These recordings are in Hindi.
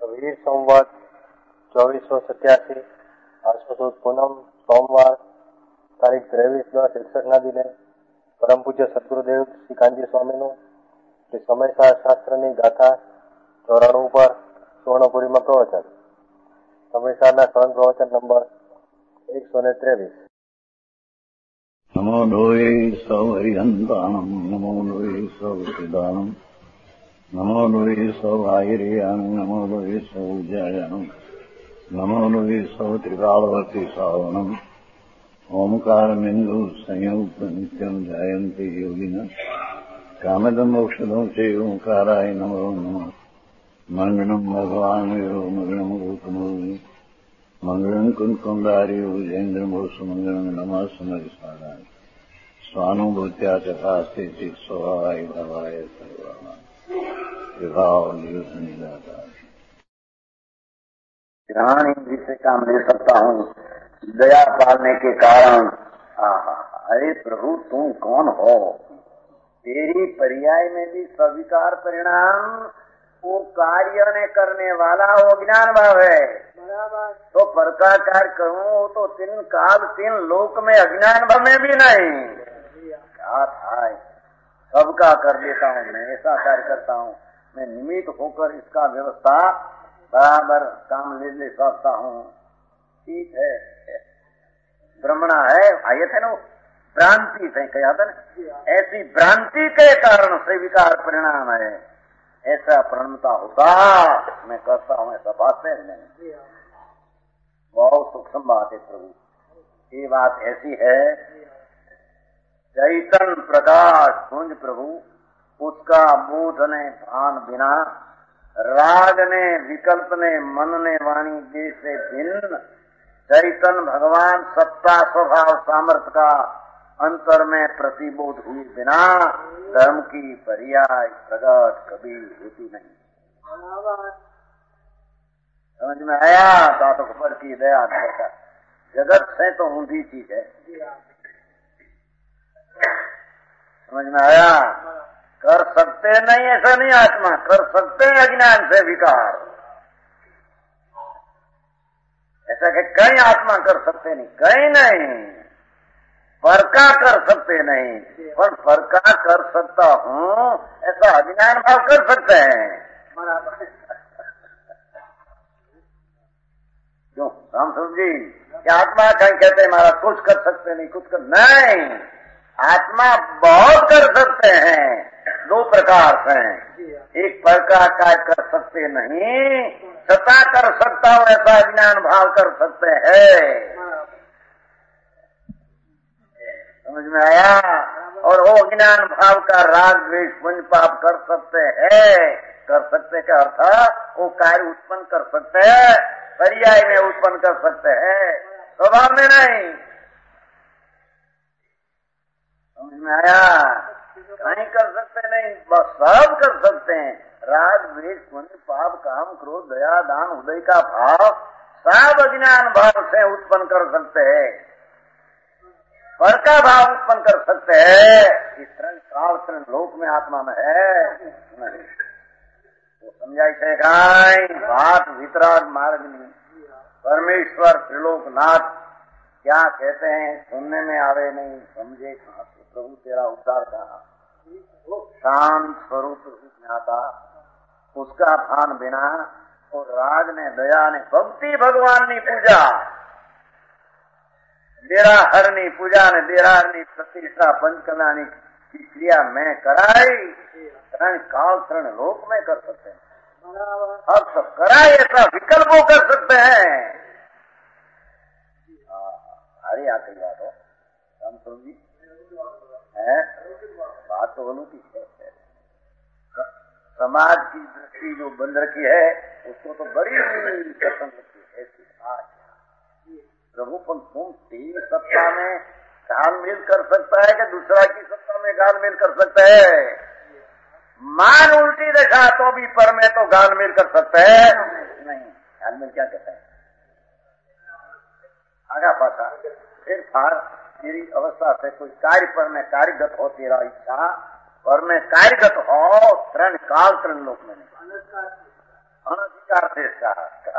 વીર સંવત 2487 આશ્વસુદ પૂનમ સોમવાર તારીખ 23/10/61 દિને પરમ પૂજ્ય સદગુરુદેવ શ્રી કાનજી સ્વામીનું શ્રી સમયસાર શાસ્ત્રની ગાથા 94 ઉપર સુવર્ણપુરીમાં પ્રવચન. સમયસારના સહન પ્રવચન નંબર 123. નમો લોહે સૌ હરિહંતાણમ નમો લોહે સૌ સિદ્ધાનમ નમો લોહે સૌ આયર્યાન નમો લોહે સૌ જયાનમ નમો લોહે સૌ ત્રિકાળવતી સાવણમ ઓમકારમિંદુ સંયુક્ત નિત્યમ જાયંતિ યોગિના કામદમ ઔષધમ સે ઓંકારાય નમો નમઃ. મંગળમ ભગવાન વીરો મંગળમ ગૌતમો મંગળમ કુંકુંડાર્યો જૈન્દ્રમોસુ મંગળમ નમઃ સમરિસારાય સ્વાનુભૂત્યા ચકાસ્તે શિક્ષવાય ભવાય સર્વાય विभाव नियुक्त नहीं जाता. ध्यान इंद्री से काम ले सकता हूँ दया पालने के कारण. अरे प्रभु तुम कौन हो? तेरी पर्याय में भी स्वीकार परिणाम वो कार्य ने करने वाला वो ज्ञान भाव है. तो प्रकार करूँ तो 3 काल 3 लोक में अज्ञान भाव में भी नहीं. क्या था सबका कर देता हूँ मैं, ऐसा कार्य करता हूँ मैं, निमित्त होकर इसका व्यवस्था बराबर काम ले सकता हूँ. ठीक है, ब्रह्मणा है आये थे ना, भ्रांति से कहा था ना, ऐसी भ्रांति के कारण से विकार परिणाम है. ऐसा प्रणमता होता मैं करता हूँ, ऐसा बात है नहीं. बहुत सूक्ष्म बात है प्रभु. ये बात ऐसी है, चैतन्य प्रकाश पुंज प्रभु उसका बोध ने भान बिना, राग ने विकल्प ने मन ने वाणी देश से भिन्न, चैतन्य भगवान सत्ता स्वभाव सामर्थ्य का अंतर में प्रतिबोध हुए बिना धर्म की पर्याय प्रगट कभी होती नहीं. समझ में आया? तो ऊपर की दया देखा जगत से तो ऊंधी चीज है. समझ में आया? कर सकते नहीं ऐसा नहीं, आत्मा कर सकते हैं अज्ञान से विकार. ऐसा कि कहीं आत्मा कर सकते नहीं, कहीं नहीं. परका कर सकते नहीं, पर परका कर सकता हूँ ऐसा अज्ञान भाव कर सकते हैं. क्यों राम समझी कि आत्मा कहीं कहते हैं महाराज कुछ कर सकते नहीं, कुछ कर नहीं. आत्मा बहुत कर सकते हैं, 2 प्रकार से. एक प्रकार कार्य कर सकते नहीं, सता कर सकता हूँ ऐसा ज्ञान भाव कर सकते हैं. समझ में आया? और वो ज्ञान भाव का राग द्वेष पुण्य पाप कर सकते हैं. कर सकते का अर्थ वो कार्य उत्पन्न कर सकते हैं, पर्याय में उत्पन्न कर सकते हैं, स्वभाव में नहीं. समझ में आया? नहीं कर सकते नहीं, बस सब कर सकते हैं. राग द्वेष पुण्य पाप काम क्रोध दया दान उदय का भाव सब अज्ञान भाव से उत्पन्न कर सकते हैं, पर का भाव उत्पन्न कर सकते हैं. इस तरण लोक में आत्मा में है नहीं. तो समझाई थे बात वितराग मार्ग नहीं. परमेश्वर त्रिलोकनाथ क्या कहते हैं सुनने में आवे नहीं, समझे कहाँ से प्रभु तेरा उद्धार कहा. शांत स्वरूप ज्ञाता उसका भान बिना और राग ने दया ने भक्ति भगवान ने पूजा डेरा हरनी पूजा ने डेरा हरनी प्रतिष्ठा पंचकल्याणी की क्रिया में कराई. तरण काल तरण लोक में कर सकते हैं, अब सब कराए ऐसा विकल्पों कर सकते हैं. अरे आते बात हो हम समझी है बात तो बोलू की है. समाज की दृष्टि जो बंद रखी है उसको तो बड़ी पसंद लगती है. प्रभु तुम तेरी सत्ता में गाल मेल कर सकता है कि दूसरा की सत्ता में गाल मेल कर सकता है? मान उल्टी देखा तो भी पर में तो गाल मेल कर सकता है नहीं. गाल मेल क्या कहता है? आगा पासा फिर फार तेरी अवस्था से कोई कार्य पर में कार्यगत हो, तेरा इच्छा पर में कार्यगत हो, तरण काल तरण लोक में नहीं. अनधिकार चेष्टा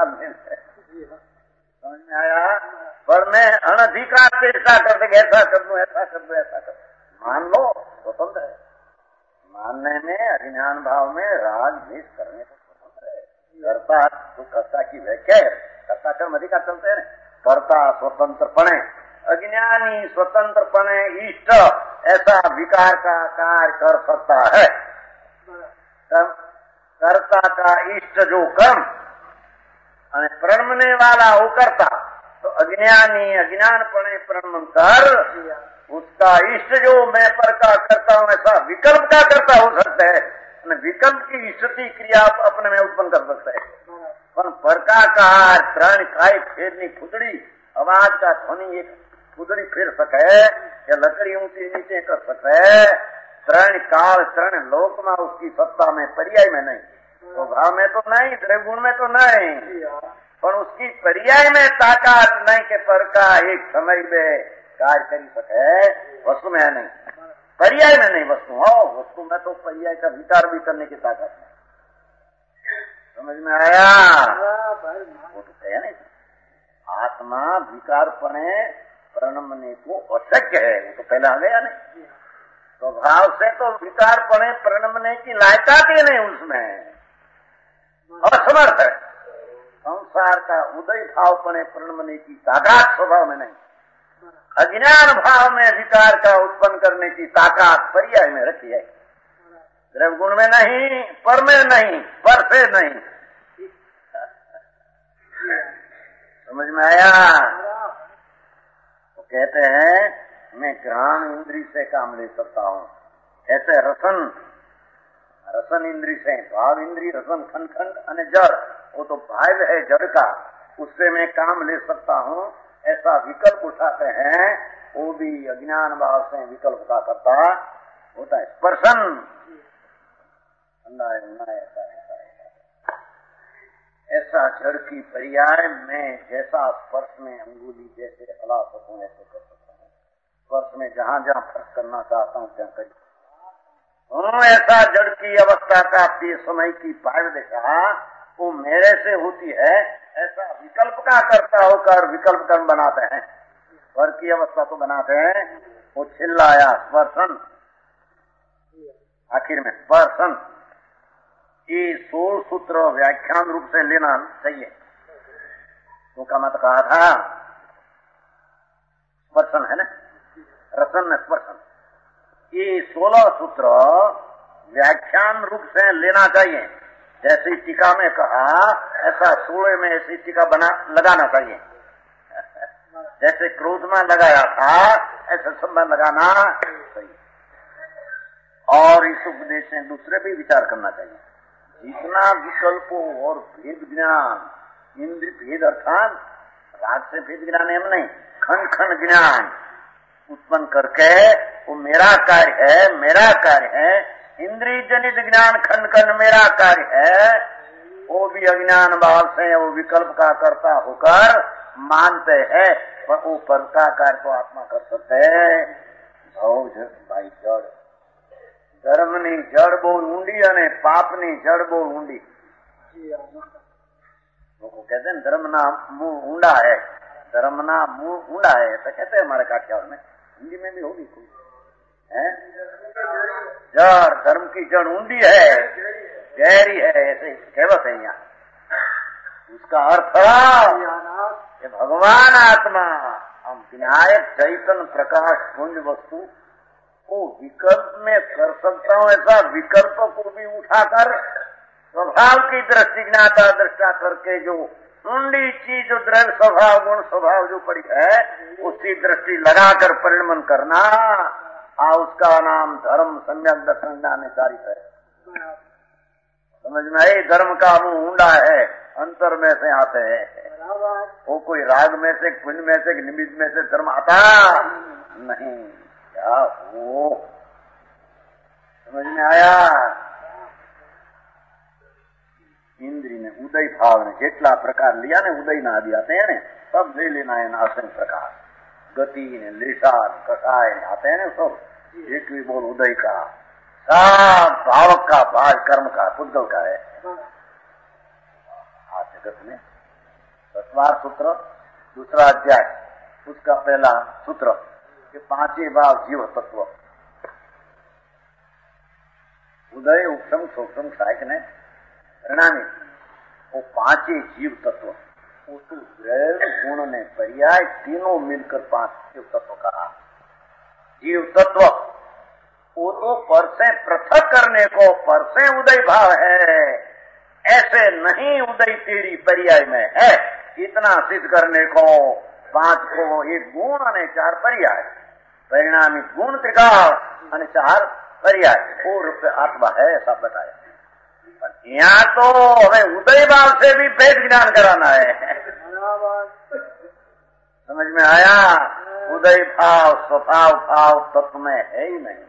समझ में आया। पर मैं अनधिकार चेष्टा कर दे ऐसा कर दूं ऐसा कर दूं ऐसा कर मान लो स्वतंत्र है। मानने में अज्ञान भाव में राग द्वेष करने को स्वतंत्र है। कर्ता तो कर्ता की व्याख्या है, कर्ता कर्म अधिकार चलते हैं। कर्ता स्वतंत्रपणे अज्ञानी स्वतंत्रपणे इष्ट ऐसा विकार का कार्य कर सकता है। कर्ता का इष्ट जो कर्म અને प्रणमने वाला वो करता तो अज्ञानी अज्ञानपणे प्रणमन कर उसका इष्ट जो मैं पर का करता हूँ ऐसा विकल्प का करता हो सकता है। विकल्प की इष्टती क्रिया अपने में उत्पन्न कर सकता है। पर परकाकार त्रण काय फेरनी फुदड़ी आवाज का ध्वनि एक फुदड़ी फेर सके या लकड़ी ऊंची नीचे कर सके। त्रण काल त्रण लोक में उसकी सत्ता में पर्याय में नहीं, स्वभाव में तो नहीं, द्रव्यगुण में तो नहीं, पर उसकी पर्याय में ताकत नहीं के पर का एक समय में कार्य कर सके। वस्तु में नहीं, पर्याय में नहीं वस्तु हो। वस्तु में तो पर्याय का विकार भी करने की ताकत नहीं। समझ में आया? वो तो कहे नहीं आत्मा विकारपणे प्रणमने को अशक्य है। वो तो पहले आ गया नहीं। स्वभाव से तो विकारपणे प्रणमने की लायकात ही नहीं, उसमें असमर्थ है। संसार का उदय भावपणे प्रणमने की ताकत स्वभाव में नहीं। अज्ञान भाव में विकार का उत्पन्न करने की ताकत पर्याय में रखी है। द्रव्य गुण में नहीं, पर में नहीं, पर से नहीं। समझ में आया? तो कहते हैं मैं घ्राण इंद्री से काम ले सकता हूँ। ऐसे रसन इंद्री से भाव इंद्री रसन खंड खंड અને जड़ वो तो भाव है जड़ का, उससे मैं काम ले सकता हूँ। ऐसा विकल्प उठाते हैं वो भी अज्ञान भाव से विकल्प का करता होता है। स्पर्शन ऐसा जड़ की पर्याय में जैसा स्पर्श में अंगुली जैसे हला सकूं ऐसे कर सकता हूँ। स्पर्श में जहाँ जहाँ फर्क करना चाहता हूँ क्या करी। ऐसा जड़ की अवस्था का समय की पाव दिशा वो मेरे से होती है। ऐसा विकल्प का करता होकर विकल्प कर्म बनाते हैं। स्वर की अवस्था तो बनाते हैं। वो चिल्लाया स्पर्शन, आखिर में स्पर्शन ये 16 सूत्र व्याख्यान रूप से लेना चाहिए। तो का मत कहा था स्पर्शन है ना, रसन में स्पर्शन। ये 16 सूत्र व्याख्यान रूप से लेना चाहिए। जैसे टीका में कहा ऐसा 16 में ऐसी टीका लगाना चाहिए। जैसे क्रोध में लगाया था ऐसे सब में लगाना चाहिए। और इस उपदेश में दूसरे भी विचार करना चाहिए। जितना विकल्पों और भेद ज्ञान इंद्रिय भेद अर्थात राग से भेद ज्ञान हम नहीं, खंड खंड ज्ञान उत्पन्न करके वो मेरा कार्य है, मेरा कार्य है। इंद्रिय जनित ज्ञान खंड खंड मेरा कार्य है। वो भी अज्ञान भाव से वो विकल्प का करता होकर मानते हैं। पर वो पर का कार्य तो आत्मा कर सकते है। भाई जड़ धर्मनी जड़ બહુ ઊંડી અને પાપની જड़ બહુ ઊંડી। લોકો कहते हैं धर्म ना मुंह ऊंडा है, धर्म ना मुंह ऊंडा है, तो कहते हैं हमारे काठियावाड़ में। हिंदी में भी होगी कोई है। जड़ धर्म की जड़ ऊंडी है, गहरी है, ऐसे कहवत है यहाँ। उसका अर्थ ये भगवान आत्मा हम विनायक चैतन्य प्रकाश पुंज वस्तु को विकल्प में कर सकता हूँ। ऐसा विकल्प को भी उठाकर स्वभाव की दृष्टि ज्ञाता दृष्टा करके जो ऊंडी चीज जो द्रव्य स्वभाव गुण स्वभाव जो पड़ी है उसकी दृष्टि लगाकर परिणमन करना उसका नाम धर्म सम्यक दर्शन ज्ञानचारित है। समझ में आई? धर्म का मुंह ऊंडा है, अंतर में से आते हैं। वो कोई राग में से पुण्य में से निमित्त में से धर्म आता नहीं। क्या हो समझ में आया? इंद्री ने उदय भाव ने जेटला प्रकार लिया ने उदय ना आदि आते हैं ने सब ले लेना है नाशन प्रकार गति ने लिशान कटाय आते हैं सब एक भी बोल उदय का सब भावक का भाव कर्म का पुद्गल का है। जगत में। 10वां सूत्र, दूसरा अध्याय, उसका पहला सूत्र कि 5 भाव जीव तत्व, उदय, उपशम, सूक्ष्म, सहायक ने परिणामी, वो 5 जीव तत्व, वो तो द्रव्य गुण ने पर्याय तीनों मिलकर 5 जीव तत्व कहा। जीव तत्व वो तो पर से पृथक करने को पर से उदय भाव है, ऐसे नहीं उदय तेरी पर्याय में है। इतना सिद्ध करने को 5 को 1 गुण और 4 पर्याय, परिणामी गुण त्रिकाल और 4 पर्याय, पूर्व आत्मा है ऐसा बताया। यहाँ तो हमें उदय भाव से भी भेद ज्ञान कराना है। समझ में आया? उदय भाव स्वभाव भाव तत्व में है ही नहीं।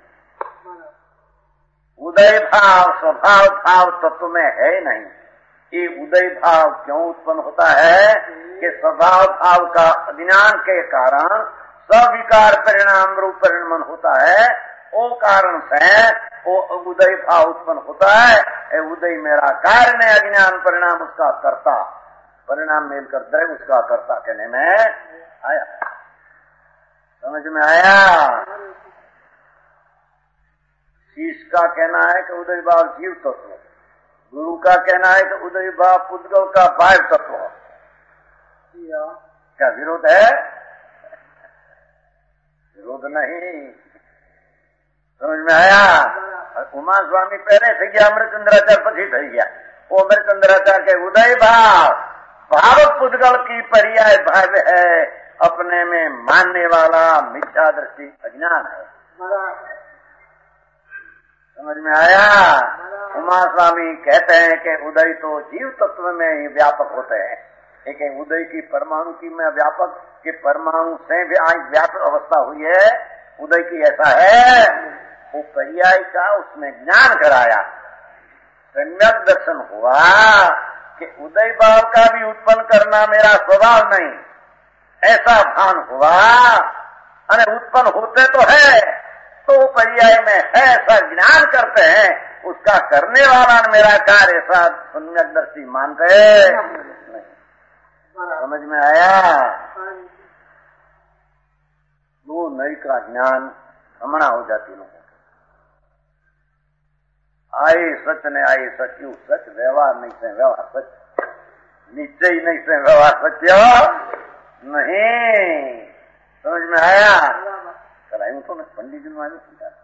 उदय भाव स्वभाव भाव तत्व में है ही नहीं। ये उदय भाव क्यों उत्पन्न होता है कि स्वभाव भाव का अज्ञान के कारण सविकार परिणाम रूप परिणमन होता है। वो कारण से वो उदय भाव उत्पन्न होता है। उदय मेरा कार्य ने अज्ञान परिणाम उसका कर्ता, परिणाम मिलकर द्रव्य उसका कर्ता कहने में आया। समझ में आया? शीश का कहना है कि उदय भाव जीव तत्व, गुरु का कहना है कि उदय भाव पुद्गल का बाह्य तत्व। क्या विरोध है? विरोध नहीं। समझ में आया? उमा स्वामी पहले થઈ ગયા, अमृतचंद्राचार्य પછી થઈ ગયા। वो अमृतचंद्राचार्य के उदय भाव भाव पुद्गल की पर्याय भाव है, अपने में मानने वाला मिथ्या दृष्टि अज्ञान है। समझ में आया? उमा स्वामी कहते हैं कि उदय तो जीव तत्व में ही व्यापक होते हैं, लेकिन उदय की परमाणु की में व्यापक के परमाणु से भी आज व्यापक अवस्था हुई है। उदय की ऐसा है, वो पर्याय का उसमें ज्ञान कराया, सम्यक दर्शन हुआ कि उदय भाव का भी उत्पन्न करना मेरा स्वभाव नहीं, ऐसा भान हुआ। अरे उत्पन्न होते तो है, तो पर्याय में है ऐसा ज्ञान करते हैं, उसका करने वाला मेरा कार्य ऐसा सम्यक दर्शी मानते नहीं। समझ में आया? वो नई का ज्ञान हमणा हो जाती लोगों। आए सच ने आए सच्यू सच, व्यवहार नहीं से व्यवहार सच, निश्चय नहीं से व्यवहार सत्य नहीं। समझ में आया? कल आयु तो पंडित जी નું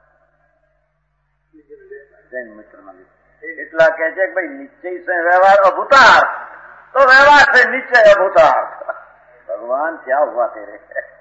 જૈન મિત્રમાં એટલા કહે છે કે ભાઈ નિશ્ચય से व्यवहार अभूतार्थ, तो व्यवहार से निश्चय अभूतार्थ। भगवान क्या हुआ तेरे?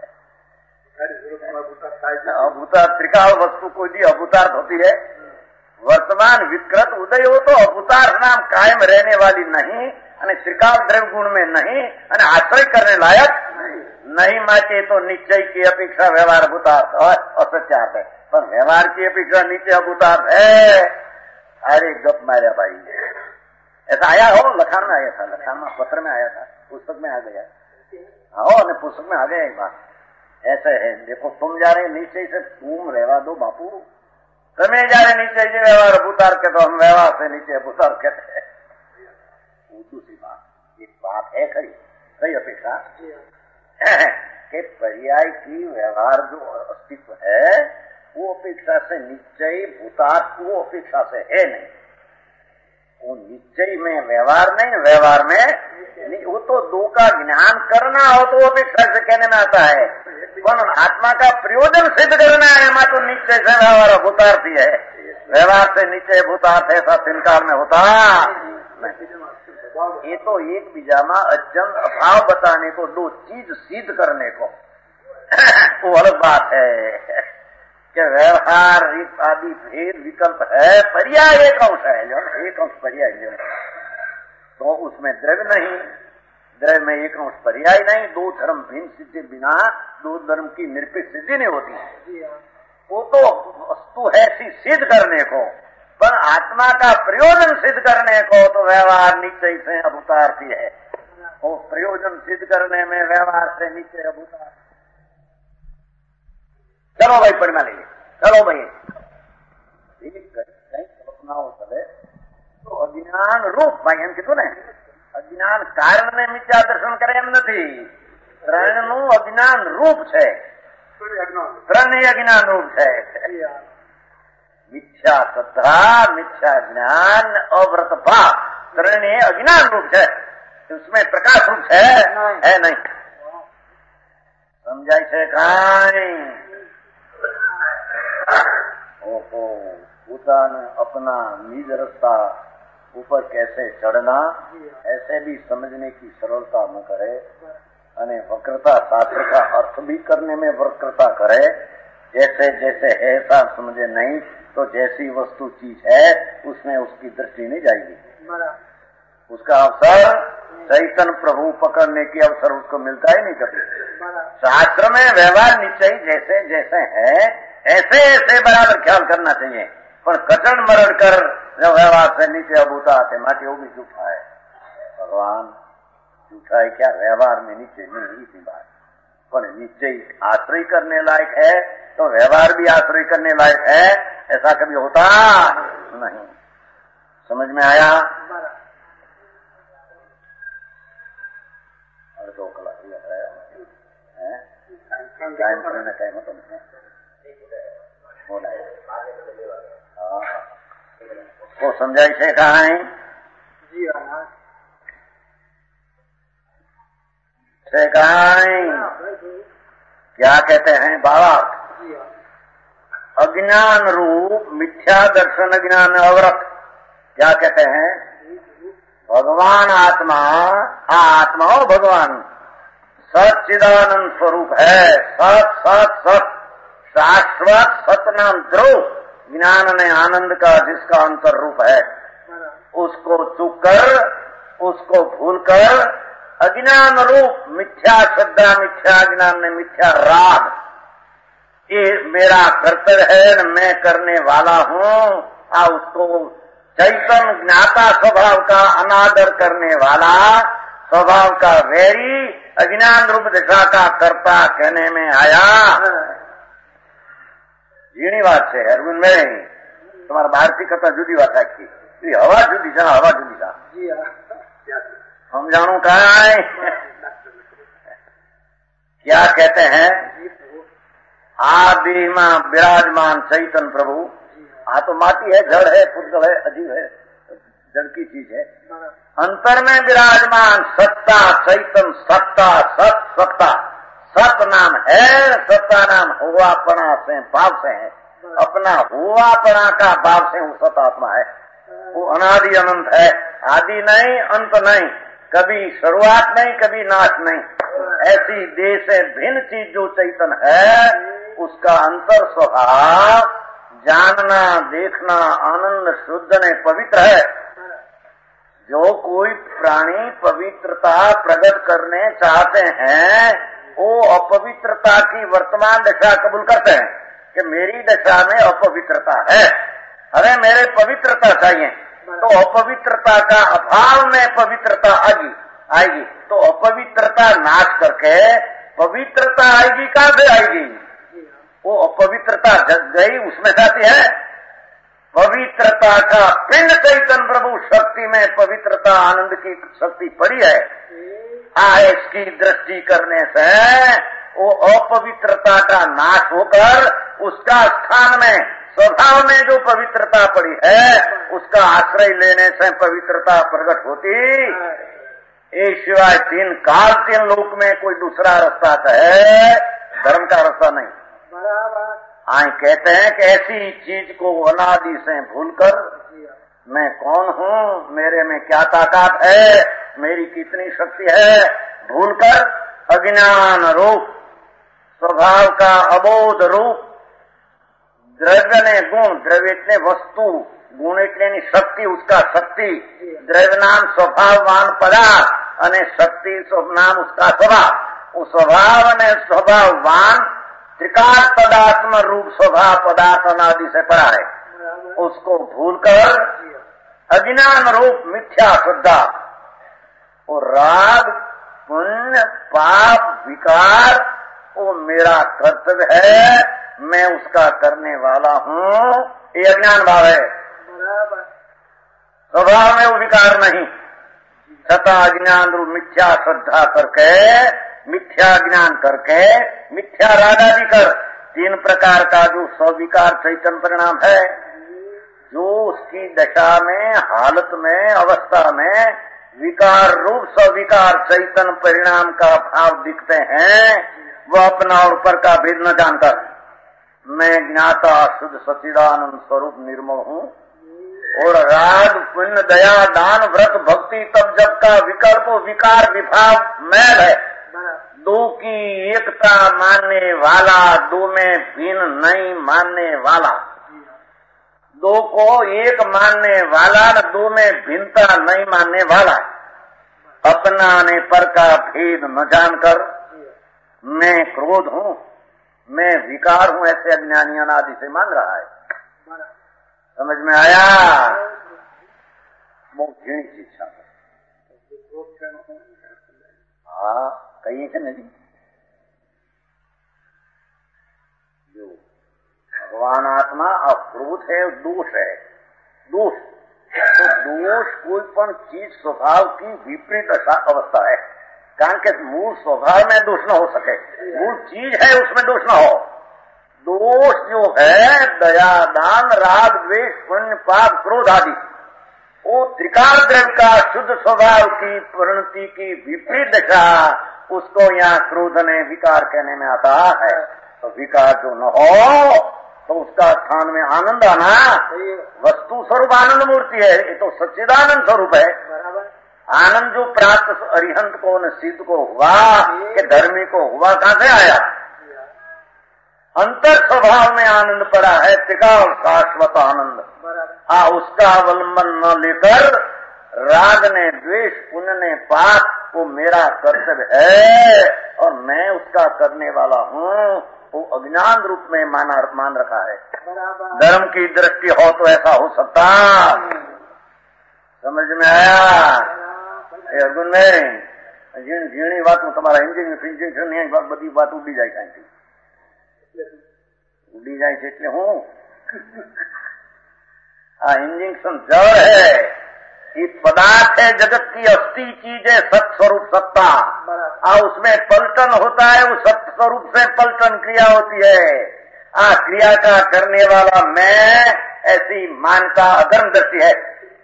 अभूतार्थ त्रिकाल वस्तु कोई भी अभूतार्थ होती है। वर्तमान विकृत उदय हो तो अभूतार्थ नाम कायम रहने वाली नहीं, અને त्रिकाल द्रव्य गुण में नहीं, અને आश्रय करने लायक नहीं। माचे तो निश्चय की अपेक्षा व्यवहार अभूतार्थ और असत्यार्थ है, पर व्यवहार की अपेक्षा निश्चय अभूतार्थ है। अरे गप मार्या भाई, ऐसा आया हो? लखान में आया था, लखान में पत्र में आया था, पुस्तक में आ गया। हाँ, पुस्तक में आ गया एक बात। ऐसे है, देखो तुम जा रहे निश्चय से, तुम रहवा दो बापू, तुम्हें जा रहे निश्चय से व्यवहार अभूतार्थ के, तो हम व्यवहार से नीचे अभूतार्थ कहते हैं। दूसरी बात, एक बात है खरी, कई अपेक्षा के पर्याय की व्यवहार जो अस्तित्व है वो अपेक्षा से निश्चय भूतार्थ वो अपेक्षा से है नहीं। वो निश्चय में व्यवहार नहीं, व्यवहार में नहीं। वो तो दो का ज्ञान करना हो तो अपेक्षा से कहने में आता है, पर आत्मा का प्रयोजन सिद्ध करना है, मैं तो निश्चय से व्यवहार भूतार्थ ही है। व्यवहार से निश्चय भूतार्थ ऐसा तिनकार में होता नहीं। ये तो एक बीजामा अत्यंत अभाव बताने को, दो चीज सिद्ध करने को वो अलग बात है कि व्यवहार आदि भेद विकल्प है, पर्याय एक अंश है, जो एक अंश पर्याय जो तो उसमें द्रव्य नहीं, द्रव्य में एक अंश पर्याय नहीं। दो धर्म भिन्न सिद्धि बिना दो धर्म की निरपेक्ष सिद्धि नहीं होती। वो तो वस्तु है सिद्ध करने को, पर आत्मा का प्रयोजन सिद्ध करने को तो व्यवहार निश्चय से अभूतार्थ ही है। वो प्रयोजन सिद्ध करने में व्यवहार से निश्चय अभूतार्थ। चलो भाई परिमा लीजिए, चलो भाई कहीं कल्पना हो चले तो अज्ञान रूप भाई हम कितु ने અજ્ઞાન કારણને મિથ્યા દર્શન કરે એમ નથી. ત્રણનું અજ્ઞાન રૂપ છે. ત્રણેય અજ્ઞાન રૂપ છે. મિથ્યા શ્રદ્ધા, મિથ્યા જ્ઞાન, અવ્રત ભાવ, ત્રણેય अज्ञान रूप है. उसमें प्रकाश रूप है नहीं. समझाय છે કાંઈ? ओहो, પોતાને अपना निज रास्ता ऊपर कैसे चढ़ना ऐसे भी समझने की सरलता न करे અને वक्रता शास्त्र का अर्थ भी करने में वक्रता करे. जैसे जैसे ऐसा समझे नहीं तो जैसी वस्तु चीज है उसमें उसकी दृष्टि नहीं जाएगी. उसका अवसर चैतन्य प्रभु पकड़ने की अवसर उसको मिलता ही नहीं कभी. शास्त्र में व्यवहार निश्चय जैसे जैसे है ऐसे ऐसे बराबर ख्याल करना चाहिए. पर कचड़ मरड़ कर जो व्यवहार से नीचे अबूता आते माटी वो भी झूठा है. भगवान झूठा है क्या? व्यवहार में नीचे नहीं इसी बात. पर निश्चय आश्रय करने लायक है तो व्यवहार भी आश्रय करने लायक है. ऐसा कभी होता नहीं. समझ में आया? और 2 कलाक लग रहा है टाइम करने टाइम तुमने बोला है. वो समझाई से कहा है से कहा है. क्या कहते हैं बाबा? अज्ञान रूप मिथ्या दर्शन अज्ञान अवरत. क्या कहते हैं? भगवान आत्मा, आत्मा हो भगवान सच्चिदानंद स्वरूप है. सत सत सत शाश्वत सत नाम ध्रुव ज्ञान ने आनंद का जिसका अंतर रूप है. उसको चूक कर, उसको भूल कर अज्ञान रूप मिथ्या श्रद्धा, मिथ्या ज्ञान ने मिथ्या राग, ये मेरा कर्तव्य है न मैं करने वाला हूँ, उसको चैतन्य ज्ञाता स्वभाव का अनादर करने वाला, स्वभाव का वैरी, अज्ञान रूप दिशा का कर्ता कहने में आया. झीणी बात है अरविंद में. तुम्हारा भारतीय कथा जुदी बात आखी. हवा जुदी था, हवा जुदी था. हम जानू कहा है. क्या कहते हैं? आदि में विराजमान चैतन्य प्रभु. तो माटी है, जड़ है, पुद्गल है, अजीब है, जड़ की चीज है. अंतर में विराजमान सत्ता चैतन्य, सत्ता सत सत्ता. सत नाम है, सत्ता नाम हुआपना से भाव से है. अपना हुआपना का भाव से वो सत आत्मा है. वो अनादि अनंत है. आदि नहीं, अंत नहीं, कभी शुरुआत नहीं, कभी नाश नहीं. ऐसी देह से भिन्न चीज जो चैतन्य है उसका अंतर स्वभाव जानना, देखना, आनंद शुद्ध ने पवित्र है. जो कोई प्राणी पवित्रता प्रकट करने चाहते हैं वो अपवित्रता की वर्तमान दशा कबूल करते हैं कि मेरी दशा में अपवित्रता है. अरे मेरे पवित्रता चाहिए तो अपवित्रता का अभाव में पवित्रता आएगी. तो अपवित्रता नाश करके पवित्रता आएगी. कहां से आएगी? वो अपवित्रता जग गई उसमें जाती है. पवित्रता का पिंड चैतन्य प्रभु शक्ति में पवित्रता आनंद की शक्ति पड़ी है. इसकी दृष्टि करने से वो अपवित्रता का नाश होकर उसका स्थान में स्वभाव में जो पवित्रता पड़ी है उसका आश्रय लेने से पवित्रता प्रकट होती. ये सिवाय 3 काल 3 लोक में कोई दूसरा रास्ता है, धर्म का रास्ता नहीं. कहते हैं कि ऐसी चीज को अनादि से भूलकर मैं कौन हूँ, मेरे में क्या ताकत है, मेरी कितनी शक्ति है, भूलकर अज्ञान रूप स्वभाव का अबोध रूप द्रव्य ने गुण, द्रव्य इतने वस्तु, गुण इतने शक्ति, उसका शक्ति, द्रव्य नाम स्वभाववान पदार्थ અને शक्ति नाम उसका स्वभाव. वो स्वभाव ने स्वभाववान त्रिकाल पदात्म रूप स्वभाव पदार्थ अनादि से पड़ा है. उसको भूलकर अज्ञान रूप मिथ्या श्रद्धा और राग, पुण्य, पाप, विकार वो मेरा कर्तव्य है, मैं उसका करने वाला हूँ, ये अज्ञान भाव है. स्वभाव में वो विकार नहीं. सता अज्ञान रूप मिथ्या श्रद्धा करके, मिथ्या ज्ञान करके, मिथ्या राग आदि कर 3 प्रकार का जो स्विकार चैतन्य परिणाम है, जो उसकी दशा में, हालत में, अवस्था में विकार रूप स्विकार चैतन्य परिणाम का भाव दिखते हैं, वह अपना और पर का भेद न जानकर मैं ज्ञाता शुद्ध सच्चिदानंद स्वरूप निर्मल हूँ और राग पुण्य दया दान व्रत भक्ति तब जब का विकल्प विकार विभाग मैल है, दो की एकता मानने वाला, दो में भिन्न नहीं मानने वाला, दो को एक मानने वाला, दो में भिन्नता नहीं मानने वाला, अपना ने पर का भेद न जानकर मैं क्रोध हूँ, मैं विकार हूँ, ऐसे अज्ञानी अनादि से मान रहा है। समझ में आया? बहुत झीणी शिक्षा। हाँ, कही है नहीं जो भगवान आत्मा अक्रोध है, दोष है, दोष तो दोष कोई पण चीज स्वभाव की विपरीत अवस्था है, कारण के मूल स्वभाव में दोष न हो सके, मूल चीज है उसमें दोष न हो। दोष जो है दया दान राग द्वेष पुण्य पाप क्रोध आदि, वो त्रिकाल द्रव्य का शुद्ध स्वभाव की परिणति की विपरीत दशा, उसको यहाँ क्रोध ने विकार कहने में आता है। तो विकार जो न हो तो उसका स्थान में आनंद आना, वस्तु स्वरूप आनंद मूर्ति है, ये तो सच्चिदानंद स्वरूप है। आनंद जो प्राप्त अरिहंत को न सिद्ध को हुआ कि धर्मी को हुआ, कहां से आया? अंतर स्वभाव में आनंद पड़ा है, टिकाऊ शाश्वत आनंद। उसका अवलंबन न लेकर राग ने द्वेष पुण्य ने पाप वो मेरा कर्तव्य है और मैं उसका करने वाला हूँ, वो अज्ञान रूप में मान रखा है। धर्म की दृष्टि हो तो ऐसा हो सकता। समझ में आया? अर्जुन में झीणी बात તમારા इंजीनियर नहीं बड़ी बात उड़ी जाए, कहीं उड़ी जाए એટલે હું इंजेक्शन जड़ है, ये पदार्थ है, जगत की अस्थि चीज है, सत स्वरूप सत्ता, उसमें पलटन होता है, वो सत्य स्वरूप से पलटन क्रिया होती है। क्रिया का करने वाला मैं, ऐसी मान का अधर्म दृष्टि है।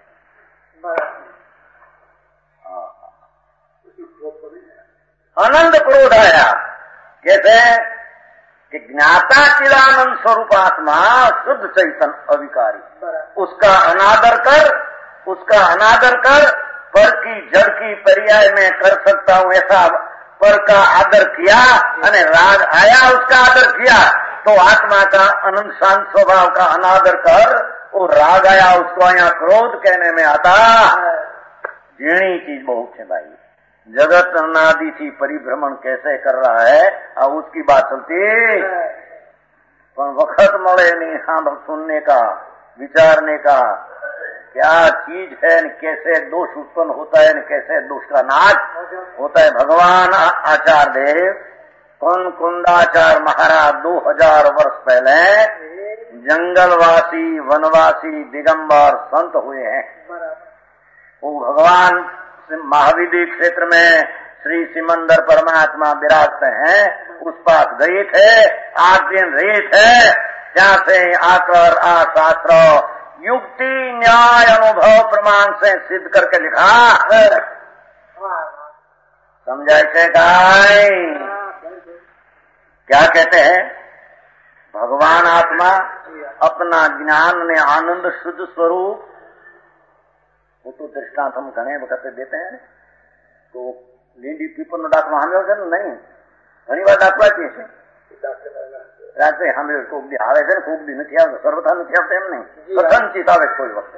आनंद क्रोध आया कैसे कि ज्ञाता चिदानंद स्वरूप आत्मा शुद्ध चैतन्य अविकारी, उसका अनादर कर पर की जड़ की पर्याय में कर सकता हूँ, ऐसा पर का आदर किया अने राग आया उसका आदर किया, तो आत्मा का अनंत शांत स्वभाव का अनादर कर, वो राग आया उसको यहाँ क्रोध कहने में आता। झीणी चीज बहुत है भाई, जगत अनादि थी परिभ्रमण कैसे कर रहा है, अब उसकी बात चलती, पर वक्त मले नहीं हाँ सुनने का, विचारने का, क्या चीज है, कैसे दोष उत्पन्न होता है, कैसे दोष का नाश होता है। भगवान आचार्य देव कुंडाचार्य महाराज 2000 वर्ष पहले जंगलवासी वनवासी दिगंबर संत हुए हैं। वो भगवान महाविधि क्षेत्र में श्री सिमंदर परमात्मा विराजते हैं, उस पास गए थे, 8 दिन रहे थे, जहाँ से आकर शास्त्र युक्ति न्याय अनुभव प्रमाण से सिद्ध करके लिखा। समझाए क्या कहते हैं? भगवान आत्मा अपना ज्ञान ने आनंद शुद्ध स्वरूप, वो तो दृष्टांत हम घने वक्त देते हैं, तो લીંડી પીપર નો દાખલો સાંભળ્યો છે ને? નહીં, ઘણી વાર દાખલા છે રાત્રે સાંભળ્યો, કોક દી આવે છે ને કોક દી નથી આવતો, સર્વથા નથી આવતો એમ નહીં, કથનચિત આવે કોઈ વખતે।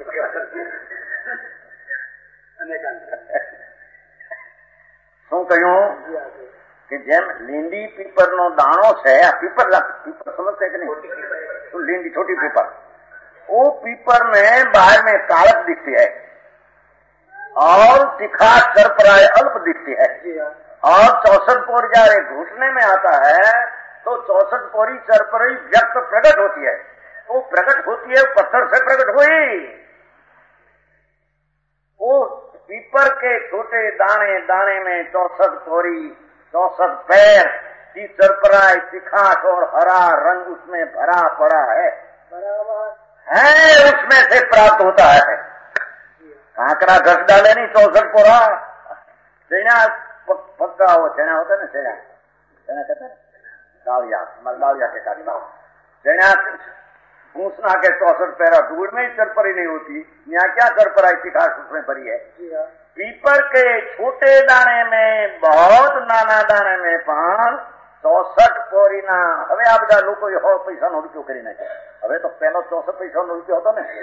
શું કહ્યું કે જેમ લીંડી પીપર નો દાણો છે, આ પીપર સમજશે કે नहीं? तो લીંડી छोटी पीपर, वो पीपर में बाहर में कालक दिखती है और तिखा सरपराय अल्प दिखती है, और 64 कोरी जारे घुटने में आता है तो 64 कोरी सरपराई व्यक्त प्रकट होती है। वो प्रकट होती है पत्थर से प्रकट हुई, वो पीपर के छोटे दाने दाने में 64 कोरी 64 पैर की चरपराई तिखास और हरा रंग उसमें भरा पड़ा है, उसमें से प्राप्त होता है। कांकरा घस डाले नहीं 64 कोरा चैना पक्का हो, चैना होता है ना, चैना कहते हैं डालिया, हमारे डालिया के काटना चैना पूछना के 64 पैरा दूर में ही चरपरी नहीं होती, यहाँ क्या चरपराई तिखास उसमें भरी है। पीपर के छोटे दाने में बहुत नाना दाने में पान 64 कोरीना। હવે આ બધા લોકો હો પૈસાનો રૂપિયો કરી નાખે। હવે તો પહેલો 64 પૈસાનો રૂપિયો હતો ને,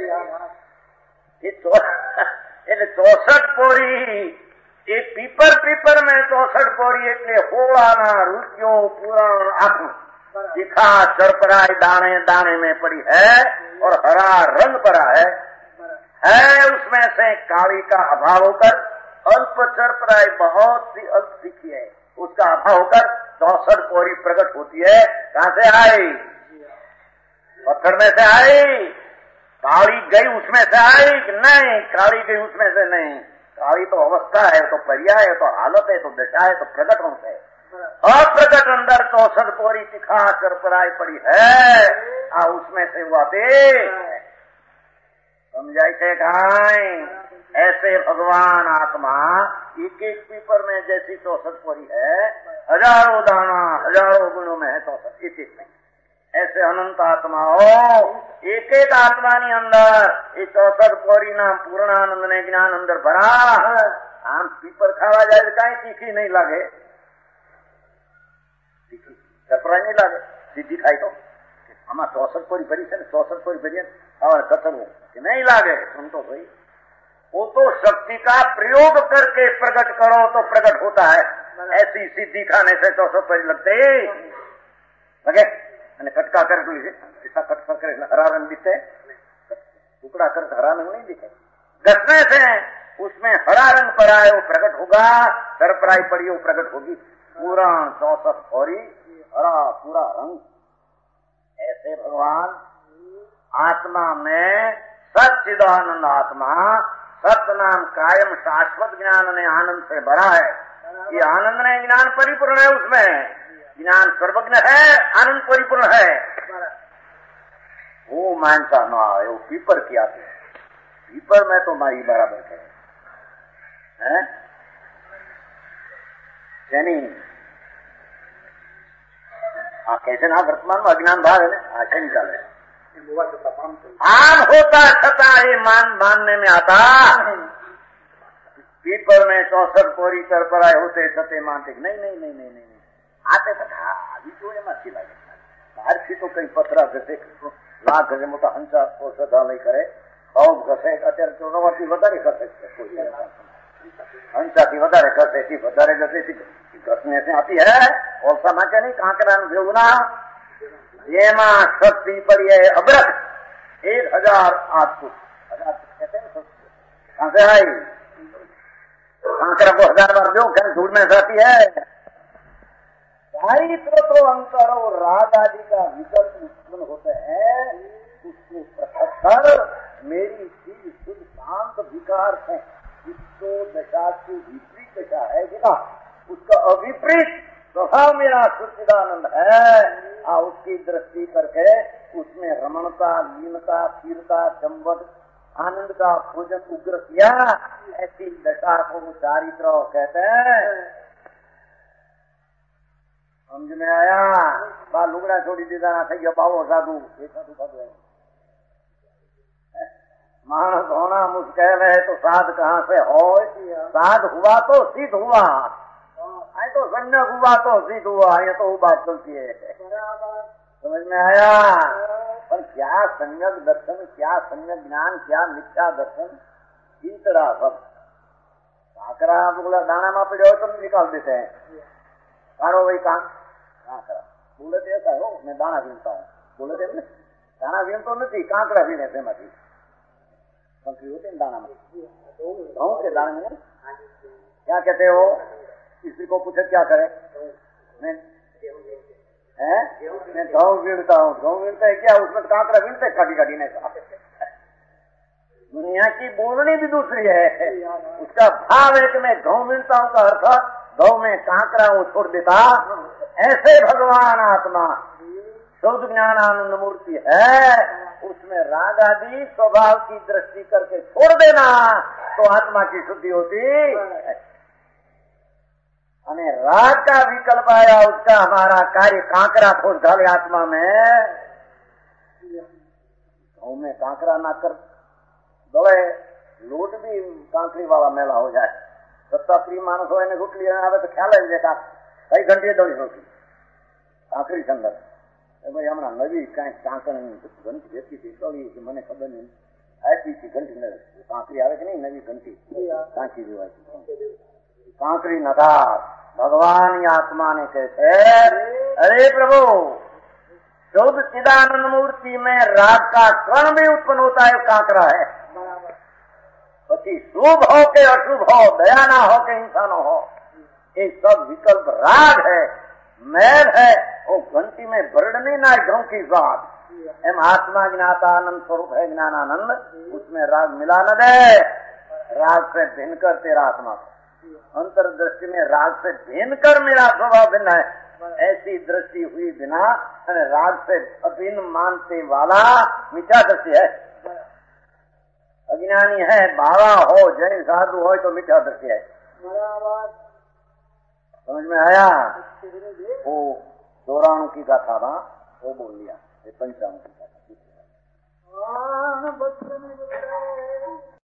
એટલે 64 કોરી એ પીપર में 64 कोरी એટલે હોળાના રૂપિયો પુરાણ આખું दिखा चरपराई दाने दाने में पड़ी है और हरा रंग पड़ा है। उसमें से काली का अभाव होकर अल्प चरपराई बहुत सी अल्प दिखी है, उसका अभाव होकर 64 कोरी प्रकट होती है। कहां से आई? पत्थर में से आई? काली गई उसमें से आई कि नहीं? काली गई उसमें से नहीं। काली तो अवस्था है, तो पर्याय है, तो हालत है, तो दशा है, तो प्रकट होता है। अप्रकट अंदर 64 कोरी तिखा चरपराई पड़ी है, उसमें से हुआ समझाई थे खाई। ऐसे भगवान आत्मा एक एक पीपर में जैसी 64 कोरी है, हजारों दाना हजारों गुणों में है 64 एक एक में। ऐसे अनंत आत्मा हो एक एक आत्मा नी अंदर ये 64 कोरी नाम पूर्णानंद ने ज्ञान अंदर भरा। आम पीपर खावा जाए तो कहीं तीखी नहीं लगे, चपरा नहीं लागे, सीधी खाई तो आमा 64 कोरी भरी से 64 कोरी भरी हमारे कथन नहीं लागे। सुन तो भाई, वो तो शक्ति का प्रयोग करके प्रकट करो तो प्रकट होता है। ऐसी सीधी खाने से 64 कोरी लगते लगे, मैंने कटका कर ली ऐसा कटका कर हरा रंग दिखते, टुकड़ा कर हरा रंग नहीं दिखे। घसने से उसमें हरा रंग पड़ा है वो प्रकट होगा, सरपराई पड़ी वो प्रकट होगी। पूरा 64 कोरी हरा पूरा रंग। ऐसे भगवान आत्मा में सच्चिदानंद आत्मा सत्य नाम कायम शाश्वत ज्ञान ने आनंद से भरा है। ये आनंद ने ज्ञान परिपूर्ण है, उसमें ज्ञान सर्वज्ञ है, आनंद परिपूर्ण है। वो मानता ना है, वो पीपर किया पीपर में तो माई बराबर है यानी कैसे ना वर्तमान में अज्ञान भाग है ना, आशा निकाले आम होता छता ये मानने में आता। पीपर में 64 कोरी चरपराए होते छते मानते नहीं नहीं नहीं नहीं नहीं आते तो अभी तो एम अच्छी लगे। बाहर से तो कई पत्रा घसे लाख घसे मोटा हंसा औषधा नहीं करे खूब घसे અત્યારે ચોરવાથી વધારે ઘસે છે, હંસાથી વધારે ઘસે થી વધારે ઘસે ઘસને से आती है। और समाचार नहीं कांकरा ना જેમાં શક્તિ પડી है अबरक 1008 फुट 1000 कहते हैं कहां से आई? कांकरा को 1000 बार दो घर धूल में जाती है। दायित्व तो अंतर और राग आदि का विकल्प उत्पन्न होते हैं, उसको पचहत्तर मेरी चीज शुद्ध शांत विकार है, जिसको दशा की विपरीत दशा है ना, उसका अविपरीत स्वभाव मेरा सच्चिदानंद है। उसकी दृष्टि करके उसमें रमणता लीनता स्थिरता चंबक आनंद का भोजन उग्र किया, ऐसी दशा को चारित्र कहते हैं। समझ में आया? बा लुगड़ा छोड़ी दीदा ना थी बाबो साधु साधु साधु मानस होना मुश्किल है तो साध कहाँ से हो? साध हुआ तो सिद्ध हुआ, आई तो संजक हुआ तो सिद्ध हुआ, ये तो बात चलती है। समझ में आया? पर क्या संजक दर्शन, क्या संजक ज्ञान, क्या मिथ्या दर्शन, तीसरा सब काकरा बोला दाना में पड़े हो तो निकाल देते हैं, कारो भाई काकरा बोले तो ऐसा हो मैं दाना बीनता हूँ, बोले थे दाना बीन तो नहीं कांकरा बीने से मत पंखी होते हैं दाना में, गेहूं के दाने में क्या कहते हो? किसी को पूछे क्या करे? मैं गेहूं बीनता हूँ, गेहूं बीनता है क्या? उसमें कांकरा बीनते काटी काटी नहीं दुनिया की बोलनी भी दूसरी है। उसका भाव है कि मैं गौ मिलता हूँ का अर्थ गौ में कांकरा हूँ छोड़ देता। ऐसे भगवान आत्मा शुद्ध ज्ञानानंद मूर्ति है, उसमें राग आदि स्वभाव की दृष्टि करके छोड़ देना तो आत्मा की शुद्धि होती। हमें राग का विकल्प आया, उसका हमारा कार्य कांकरा खोज डाले आत्मा में। गाँव में कांकरा ना कर दौड़े, लोट भी कांकरी वाला मेला हो जाए। सत्ता प्रिय मानस हो रोटली आवे तो ख्याल है देखा कई घंटे दौड़ी रोटी कांकरी संदर भाई हमारा नवी कहीं कांकण घंटी देती थी तो मैंने खबर नहीं ऐसी थी घंटी न कांकरी आवे कि नहीं नवी घंटी कांकी रिवाज कांकरी नदार भगवान आत्मा ने कहते अरे प्रभु शुद्ध चिदानंद मूर्ति में राग का कण भी उत्पन्न होता है, कांकरा है। पति शुभ हो के अशुभ हो, दया ना हो के हिंसा न हो, ये सब विकल्प राग है, मैल है। वो घंटी में बरड़ने ना घरों की बात एम आत्मा ज्ञातानंद स्वरूप है ज्ञानानंद, उसमें राग मिला न दे। राग से भिन्न कर तेरा आत्मा अंतर्दृष्टि में राग से भिन्न कर मेरा स्वभाव भिन्न है। ऐसी दृष्टि हुई बिना राग से अभिन्न मानते वाला मिथ्या दृष्टि है, अज्ञानी है। बाबा हो जैन साधु हो तो मिथ्या दृष्टि है। समझ में आया? वो 94 की गाथा था वो बोल लिया, 55 की गाथा।